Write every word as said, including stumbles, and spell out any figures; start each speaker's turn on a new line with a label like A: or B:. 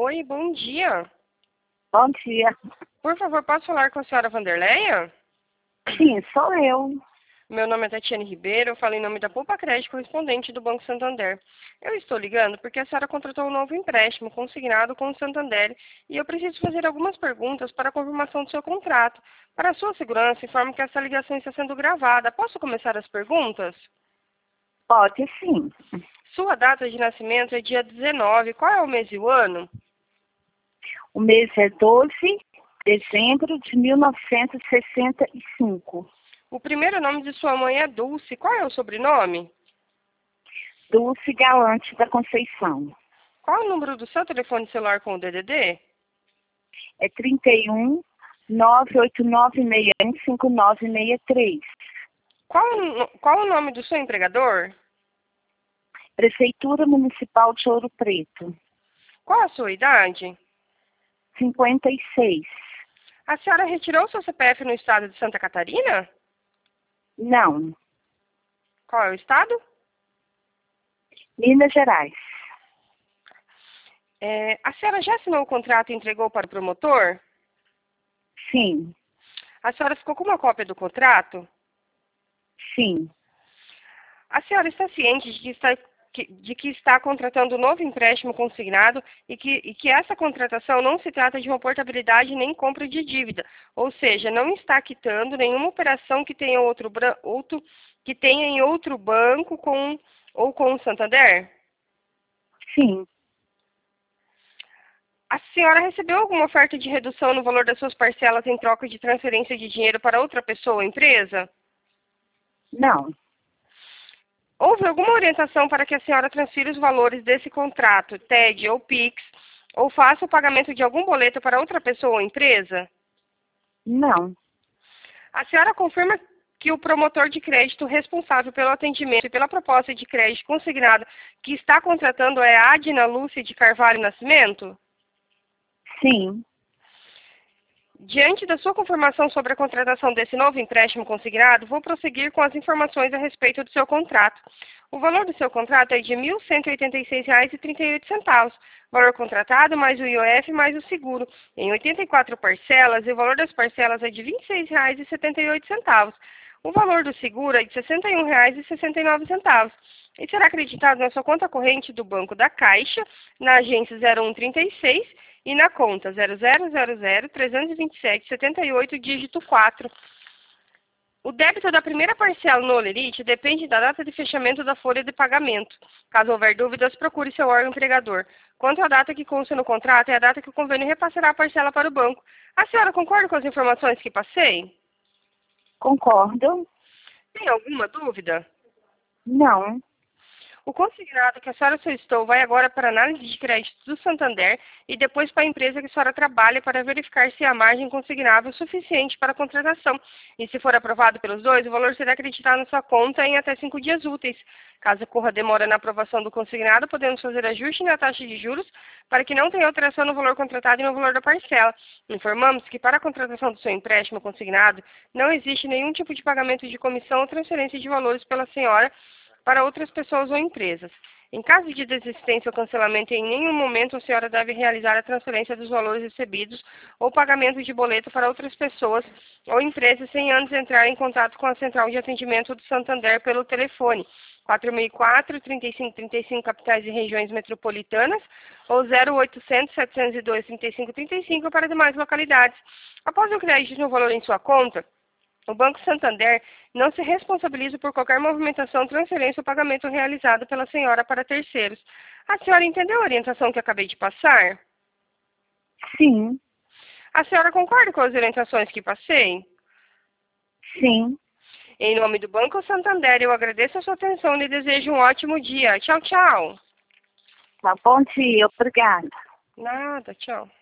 A: Oi, bom dia.
B: Bom dia.
A: Por favor, posso falar com a senhora Vanderleia?
B: Sim, sou eu.
A: Meu nome é Tatiane Ribeiro, eu falo em nome da Poupa Crédito, correspondente do Banco Santander. Eu estou ligando porque a senhora contratou um novo empréstimo consignado com o Santander e eu preciso fazer algumas perguntas para a confirmação do seu contrato. Para a sua segurança, informo que essa ligação está sendo gravada. Posso começar as perguntas?
B: Pode sim.
A: Sua data de nascimento é dia dezenove. Qual é o mês e o ano?
B: O mês é doze de dezembro de mil novecentos e sessenta e cinco.
A: O primeiro nome de sua mãe é Dulce. Qual é o sobrenome?
B: Dulce Galante da Conceição.
A: Qual é o número do seu telefone celular com o D D D?
B: É trinta e um, nove oito nove seis um, cinco nove seis três.
A: Qual, qual o nome do seu empregador?
B: Prefeitura Municipal de Ouro Preto.
A: Qual a sua idade?
B: cinquenta e seis.
A: A senhora retirou seu C P F no estado de Santa Catarina?
B: Não.
A: Qual é o estado?
B: Minas Gerais.
A: É, a senhora já assinou o contrato e entregou para o promotor?
B: Sim.
A: A senhora ficou com uma cópia do contrato?
B: Sim.
A: A senhora está ciente de que está, que, de que está contratando um novo empréstimo consignado e que, e que essa contratação não se trata de uma portabilidade nem compra de dívida, ou seja, não está quitando nenhuma operação que tenha, outro, outro, que tenha em outro banco com, ou com o Santander?
B: Sim.
A: A senhora recebeu alguma oferta de redução no valor das suas parcelas em troca de transferência de dinheiro para outra pessoa ou empresa?
B: Não.
A: Houve alguma orientação para que a senhora transfira os valores desse contrato, T E D ou Pix, ou faça o pagamento de algum boleto para outra pessoa ou empresa?
B: Não.
A: A senhora confirma que o promotor de crédito responsável pelo atendimento e pela proposta de crédito consignado que está contratando é a Adina Lúcia de Carvalho Nascimento?
B: Sim.
A: Diante da sua confirmação sobre a contratação desse novo empréstimo consignado, vou prosseguir com as informações a respeito do seu contrato. O valor do seu contrato é de mil cento e oitenta e seis reais e trinta e oito centavos. Valor contratado mais o I O F mais o seguro. Em oitenta e quatro parcelas, e o valor das parcelas é de vinte e seis reais e setenta e oito centavos. O valor do seguro é de sessenta e um reais e sessenta e nove centavos. E será acreditado na sua conta corrente do Banco da Caixa, na agência zero um trinta e seis, e na conta zero zero zero zero, trezentos e vinte e sete, setenta e oito, dígito quatro. O débito da primeira parcela no Olerite depende da data de fechamento da folha de pagamento. Caso houver dúvidas, procure seu órgão empregador. Quanto à data que consta no contrato, é a data que o convênio repassará a parcela para o banco. A senhora concorda com as informações que passei?
B: Concordo.
A: Tem alguma dúvida?
B: Não.
A: O consignado que a senhora solicitou vai agora para análise de crédito do Santander e depois para a empresa que a senhora trabalha para verificar se a margem consignável é suficiente para a contratação. E se for aprovado pelos dois, o valor será acreditado na sua conta em até cinco dias úteis. Caso ocorra demora na aprovação do consignado, podemos fazer ajuste na taxa de juros para que não tenha alteração no valor contratado e no valor da parcela. Informamos que para a contratação do seu empréstimo consignado, não existe nenhum tipo de pagamento de comissão ou transferência de valores pela senhora para outras pessoas ou empresas. Em caso de desistência ou cancelamento, em nenhum momento a senhora deve realizar a transferência dos valores recebidos ou pagamento de boleto para outras pessoas ou empresas sem antes entrar em contato com a Central de Atendimento do Santander pelo telefone quatro seis quatro, trinta e cinco trinta e cinco capitais e regiões metropolitanas ou zero oitocentos, setecentos e dois, trinta e cinco trinta e cinco para demais localidades. Após o crédito no valor em sua conta, o Banco Santander não se responsabiliza por qualquer movimentação, transferência ou pagamento realizado pela senhora para terceiros. A senhora entendeu a orientação que eu acabei de passar?
B: Sim.
A: A senhora concorda com as orientações que passei?
B: Sim.
A: Em nome do Banco Santander, eu agradeço a sua atenção e lhe desejo um ótimo dia. Tchau, tchau.
B: Tá bom dia. Obrigada.
A: Nada, tchau.